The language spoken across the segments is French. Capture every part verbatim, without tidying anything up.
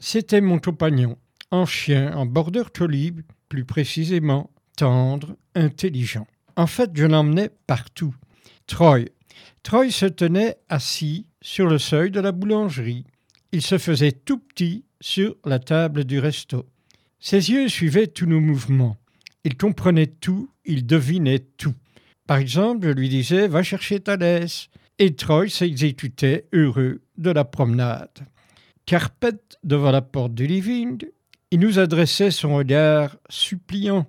C'était mon compagnon, en chien, en border collie, plus précisément, tendre, intelligent. En fait, je l'emmenais partout. Troy. Troy se tenait assis sur le seuil de la boulangerie. Il se faisait tout petit sur la table du resto. Ses yeux suivaient tous nos mouvements. Il comprenait tout, il devinait tout. Par exemple, je lui disais « Va chercher ta laisse » et Troy s'exécutait heureux de la promenade. Carpette devant la porte du living, il nous adressait son regard suppliant.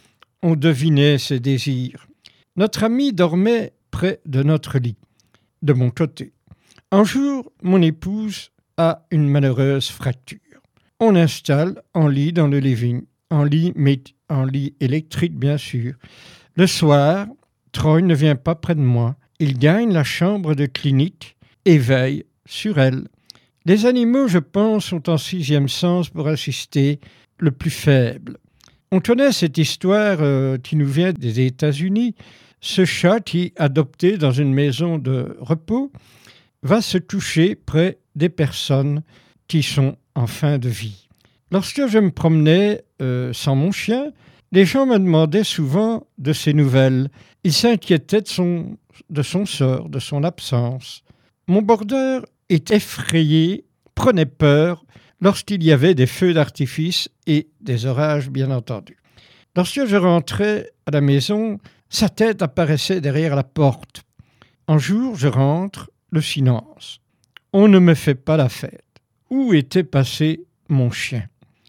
On devinait ses désirs. Notre ami dormait près de notre lit, de mon côté. Un jour, mon épouse a une malheureuse fracture. On installe un lit dans le living, un lit, mais un lit électrique bien sûr. Le soir, Troy ne vient pas près de moi. Il gagne la chambre de clinique et veille sur elle. Les animaux, je pense, ont un sixième sens pour assister le plus faible. On connaît cette histoire euh, qui nous vient des États-Unis. Ce chat qui, adopté dans une maison de repos, va se coucher près des personnes qui sont en fin de vie. Lorsque je me promenais euh, sans mon chien, les gens me demandaient souvent de ses nouvelles. Ils s'inquiétaient de son, de son sort, de son absence. Mon border est effrayé, prenait peur lorsqu'il y avait des feux d'artifice et des orages, bien entendu. Lorsque je rentrais à la maison, sa tête apparaissait derrière la porte. Un jour, je rentre, le silence. On ne me fait pas la fête. Où était passé mon chien?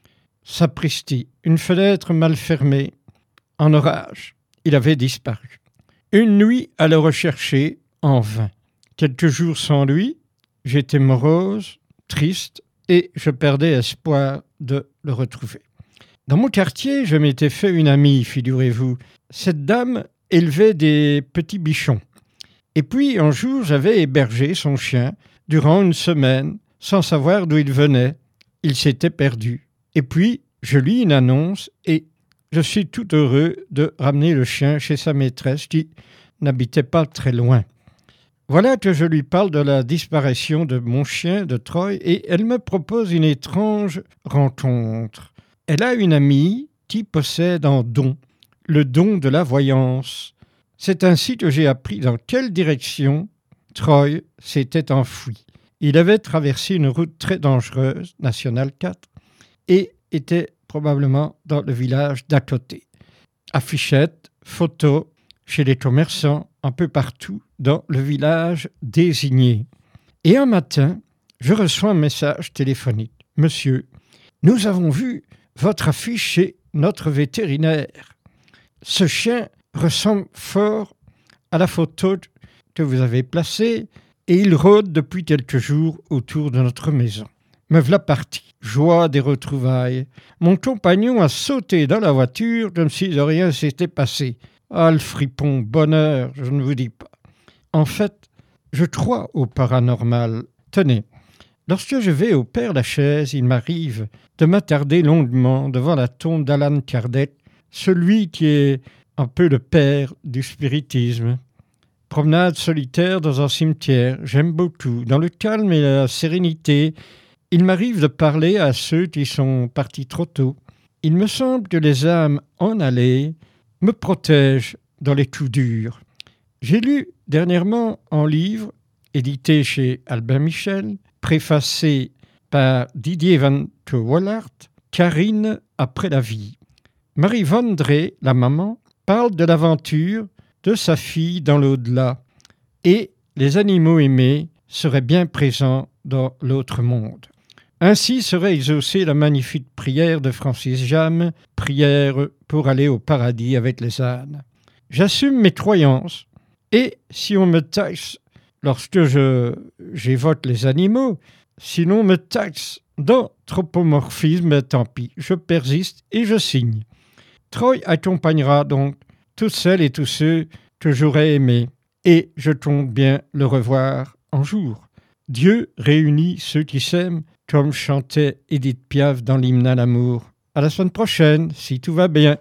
Sapristi, une fenêtre mal fermée, en orage. Il avait disparu. Une nuit à le rechercher, en vain. Quelques jours sans lui, j'étais morose, triste, et je perdais espoir de le retrouver. Dans mon quartier, je m'étais fait une amie, figurez-vous. Cette dame élevait des petits bichons. Et puis, un jour, j'avais hébergé son chien durant une semaine, sans savoir d'où il venait. Il s'était perdu. Et puis, je lis une annonce et je suis tout heureux de ramener le chien chez sa maîtresse qui n'habitait pas très loin. Voilà que je lui parle de la disparition de mon chien, de Troy, et elle me propose une étrange rencontre. Elle a une amie qui possède un don, le don de la voyance. C'est ainsi que j'ai appris dans quelle direction Troy s'était enfoui. Il avait traversé une route très dangereuse, Nationale quatre, et était probablement dans le village d'à côté. Affichettes, photos, chez les commerçants, un peu partout dans le village désigné. Et un matin, je reçois un message téléphonique. « Monsieur, nous avons vu votre affiche chez notre vétérinaire. Ce chien ressemble fort à la photo que vous avez placée et il rôde depuis quelques jours autour de notre maison. » Me v'là parti. Joie des retrouvailles. Mon compagnon a sauté dans la voiture comme si de rien s'était passé. Ah, le fripon, bonheur, je ne vous dis pas. En fait, je crois au paranormal. Tenez, lorsque je vais au Père-Lachaise, il m'arrive de m'attarder longuement devant la tombe d'Allan Kardec, celui qui est un peu le père du spiritisme. Promenade solitaire dans un cimetière, j'aime beaucoup. Dans le calme et la sérénité, il m'arrive de parler à ceux qui sont partis trop tôt. Il me semble que les âmes en allée me protègent dans les coups durs. J'ai lu dernièrement un livre édité chez Albin Michel, préfacé par Didier Van te Wollaert, Karine après la vie. Marie Vandré, la maman, parle de l'aventure de sa fille dans l'au-delà et les animaux aimés seraient bien présents dans l'autre monde. Ainsi serait exaucée la magnifique prière de Francis Jammes, prière pour aller au paradis avec les ânes. J'assume mes croyances et si on me taxe lorsque je, j'évoque les animaux, si l'on me taxe d'anthropomorphisme, tant pis, je persiste et je signe. Troy accompagnera donc toutes celles et tous ceux que j'aurais aimés et je compte bien le revoir un jour. Dieu réunit ceux qui s'aiment, comme chantait Édith Piaf dans l'hymne à l'amour. À la semaine prochaine, si tout va bien.